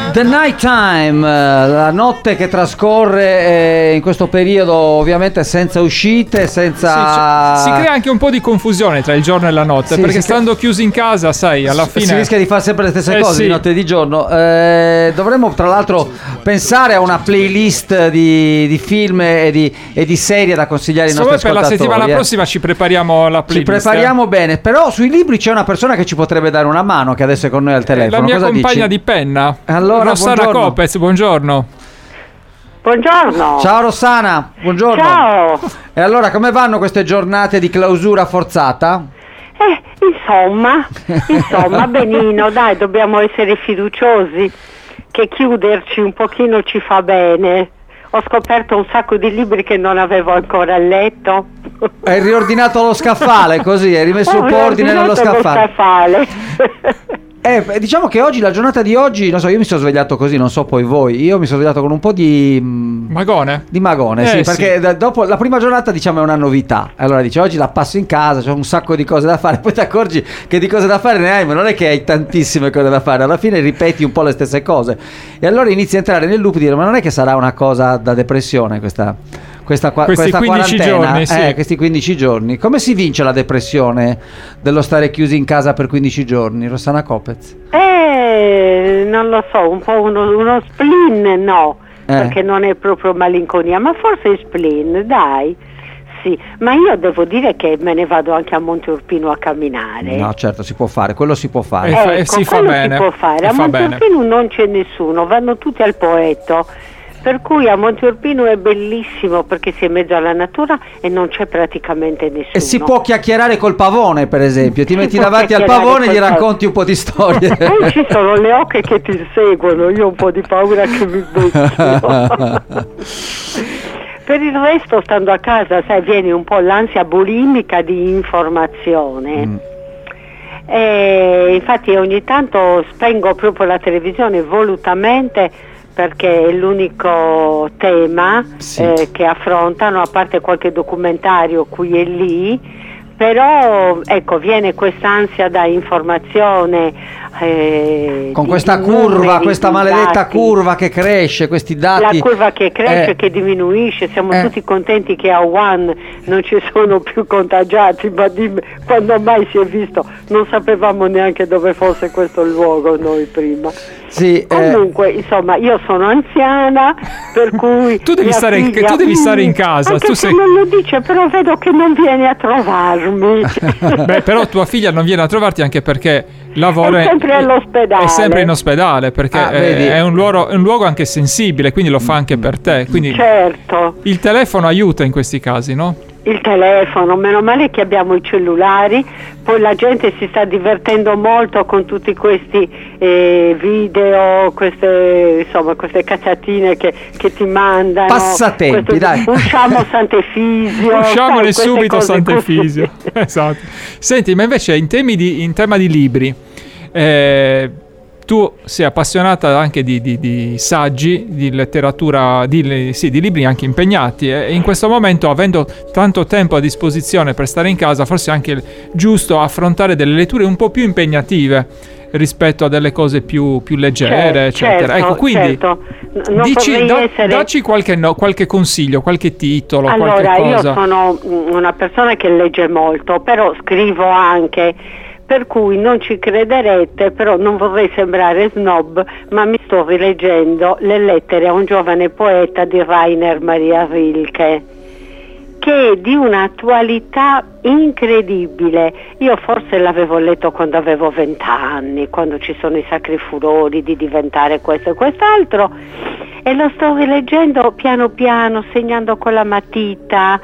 The Night Time, la notte che trascorre in questo periodo, ovviamente senza uscite, senza... Sì, si crea anche un po' di confusione tra il giorno e la notte, sì, perché stando chiusi in casa, sai, alla fine... Si rischia di fare sempre le stesse cose sì. di notte e di giorno. Dovremmo tra l'altro pensare a una playlist di film e di serie da consigliare ai nostri ascoltatori. Per la settimana prossima ci prepariamo la playlist. Ci prepariamo bene, però sui libri c'è una persona che ci potrebbe dare una mano, che adesso è con noi al telefono. La mia Cosa compagna dici? di penna, allora, Rossana Copez, buongiorno. Buongiorno. Ciao Rossana, buongiorno. Ciao. E allora come vanno queste giornate di clausura forzata? Insomma, benino, dai, dobbiamo essere fiduciosi che chiuderci un pochino ci fa bene. Ho scoperto un sacco di libri che non avevo ancora letto. Hai riordinato lo scaffale, così, hai rimesso un po' ordine nello scaffale. Diciamo che oggi, la giornata di oggi, non so, io mi sono svegliato così, non so poi voi, io mi sono svegliato con un po' di... magone? Di magone, sì, perché dopo la prima giornata, diciamo, è una novità. Allora dici, oggi la passo in casa, c'ho un sacco di cose da fare, poi ti accorgi che di cose da fare ne hai, ma non è che hai tantissime cose da fare, alla fine ripeti un po' le stesse cose. E allora inizi a entrare nel loop e dire, ma non è che sarà una cosa da depressione questa questa 15 quarantena, giorni, sì. Questi 15 giorni. Come si vince la depressione dello stare chiusi in casa per 15 giorni, Rossana Copez? Non lo so, un po' uno spleen, no, perché non è proprio malinconia, ma forse spleen, dai. Sì, ma io devo dire che me ne vado anche a Monte Urpino a camminare. No, certo, si può fare, quello si può fare. Si fa bene. Si può fare. A Monte Urpino non c'è nessuno, vanno tutti al Poetto. Per cui a Monte Urpino è bellissimo perché si è in mezzo alla natura e non c'è praticamente nessuno. E si può chiacchierare col pavone, per esempio. Ti metti davanti al pavone e gli racconti un po' di storie. Poi ci sono le oche che ti seguono, io ho un po' di paura che mi becchino. Per il resto, stando a casa, sai, viene un po' l'ansia bulimica di informazione. E infatti ogni tanto spengo proprio la televisione volutamente, perché è l'unico tema che affrontano, a parte qualche documentario qui e lì, però ecco, viene quest'ansia da informazione, con questa curva, numeri, questa maledetta dati, curva che cresce, questi dati, la curva che cresce, che diminuisce. Siamo tutti contenti che a Wuhan non ci sono più contagiati, ma quando mai si è visto? Non sapevamo neanche dove fosse questo luogo noi prima. Sì, comunque insomma, io sono anziana, per cui tu devi stare in casa, anche tu se non lo dice, però vedo che non viene a trovarmi. Beh, però tua figlia non viene a trovarti anche perché lavora, è sempre all'ospedale, è sempre in ospedale, perché è un luogo anche sensibile, quindi lo fa anche per te, quindi certo, il telefono aiuta in questi casi, no? Il telefono, meno male che abbiamo i cellulari, poi la gente si sta divertendo molto con tutti questi video, queste cazzatine che ti mandano. Passatempi, dai. Usciamo Sant'Efisio. Usciamone subito Sant'Efisio. Esatto. Senti, ma invece in tema di libri, tu sei appassionata anche di saggi, di letteratura, di libri anche impegnati, e in questo momento, avendo tanto tempo a disposizione per stare in casa, forse è anche giusto affrontare delle letture un po' più impegnative rispetto a delle cose più leggere, eccetera. Ecco, quindi dacci qualche consiglio, qualche titolo, qualche cosa. Allora, io sono una persona che legge molto, però scrivo anche, per cui non ci crederete, però non vorrei sembrare snob, ma mi sto rileggendo le lettere a un giovane poeta di Rainer Maria Rilke, che è di un'attualità incredibile. Io forse l'avevo letto quando avevo 20 anni, quando ci sono i sacri furori di diventare questo e quest'altro, e lo sto rileggendo piano piano, segnando con la matita,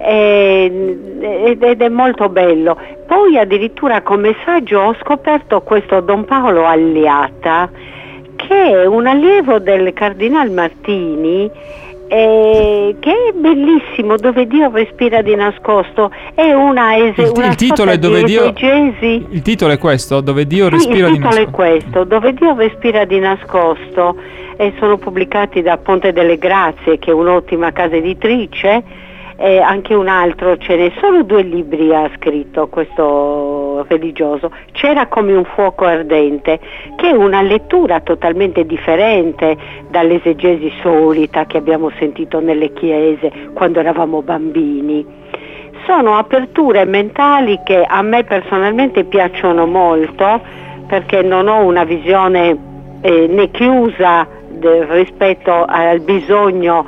ed è molto bello. Poi addirittura come saggio ho scoperto questo Don Paolo Alliata, che è un allievo del Cardinal Martini, che è bellissimo, Dove Dio respira di nascosto. È il titolo è Dove Dio, il titolo è questo, Dove Dio respira di nascosto. Il titolo è questo, Dove Dio respira di nascosto, e sono pubblicati da Ponte delle Grazie, che è un'ottima casa editrice, e anche un altro, ce n'è solo 2 libri ha scritto questo religioso. C'era come un fuoco ardente, che è una lettura totalmente differente dall'esegesi solita che abbiamo sentito nelle chiese quando eravamo bambini. Sono aperture mentali che a me personalmente piacciono molto, perché non ho una visione né chiusa rispetto al bisogno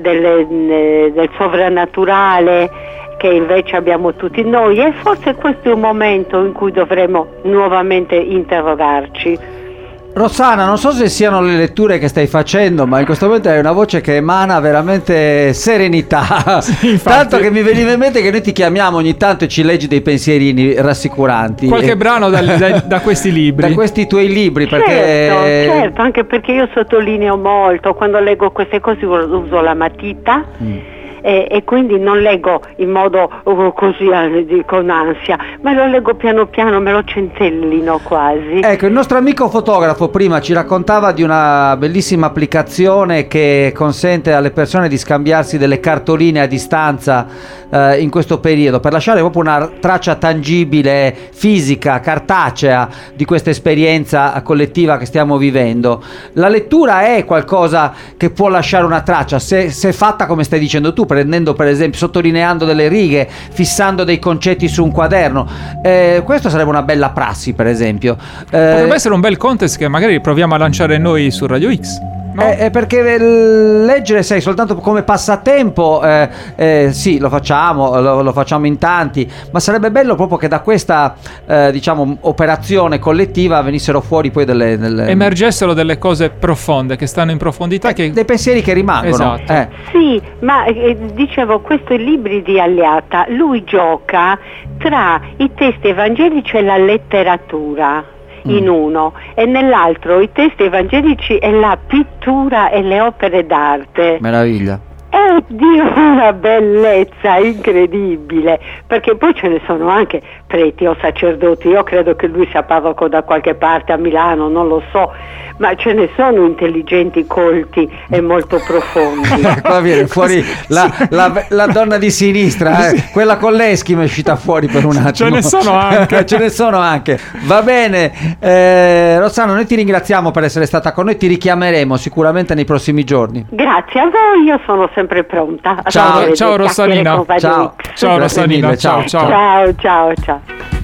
del sovrannaturale che invece abbiamo tutti noi, e forse questo è un momento in cui dovremo nuovamente interrogarci. Rossana, non so se siano le letture che stai facendo, ma in questo momento hai una voce che emana veramente serenità. Sì, tanto che mi veniva in mente che noi ti chiamiamo ogni tanto e ci leggi dei pensierini rassicuranti. Qualche brano da questi libri. Da questi tuoi libri, perché... Certo, anche perché io sottolineo molto, quando leggo queste cose uso la matita. E quindi non leggo in modo così con ansia, ma lo leggo piano piano, me lo centellino quasi. Ecco, il nostro amico fotografo prima ci raccontava di una bellissima applicazione che consente alle persone di scambiarsi delle cartoline a distanza in questo periodo, per lasciare proprio una traccia tangibile, fisica, cartacea di questa esperienza collettiva che stiamo vivendo. La lettura è qualcosa che può lasciare una traccia, se fatta come stai dicendo tu, prendendo per esempio, sottolineando delle righe, fissando dei concetti su un quaderno. Questo sarebbe una bella prassi, per esempio. Potrebbe essere un bel contest che magari proviamo a lanciare noi su Radio X. No? Perché leggere, sai, soltanto come passatempo, sì, lo facciamo in tanti, ma sarebbe bello proprio che da questa diciamo operazione collettiva venissero fuori poi emergessero delle cose profonde che stanno in profondità, dei pensieri che rimangono. Esatto. Sì, ma dicevo, questi libri di Aliata, lui gioca tra i testi evangelici e la letteratura in uno, e nell'altro i testi evangelici e la pittura e le opere d'arte. Meraviglia. È di una bellezza incredibile, perché poi ce ne sono anche preti o sacerdoti. Io credo che lui sia parroco da qualche parte a Milano, non lo so, ma ce ne sono intelligenti, colti e molto profondi. Qua viene fuori la donna di sinistra, quella con l'Eschimo è uscita fuori per un attimo. Ce ne sono anche. Va bene, Rossana, noi ti ringraziamo per essere stata con noi, ti richiameremo sicuramente nei prossimi giorni. Grazie a voi, io sono sempre pronta. Ciao Rossanina. Ciao Rossanina. Ciao. ciao.